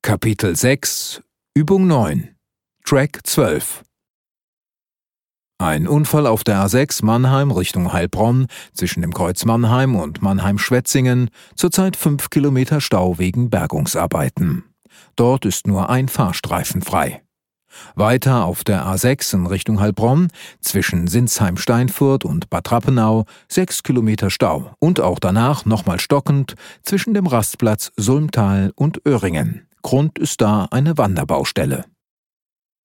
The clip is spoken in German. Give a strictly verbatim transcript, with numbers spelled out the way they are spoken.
Kapitel sechs, Übung neun, Track zwölf. Ein Unfall auf der A sechs Mannheim Richtung Heilbronn zwischen dem Kreuz Mannheim und Mannheim-Schwetzingen, zurzeit fünf Kilometer Stau wegen Bergungsarbeiten. Dort ist nur ein Fahrstreifen frei. Weiter auf der A sechs in Richtung Heilbronn, zwischen Sinsheim-Steinfurt und Bad Rappenau, sechs Kilometer Stau und auch danach nochmal stockend zwischen dem Rastplatz Sulmtal und Öhringen. Grund ist da eine Wanderbaustelle.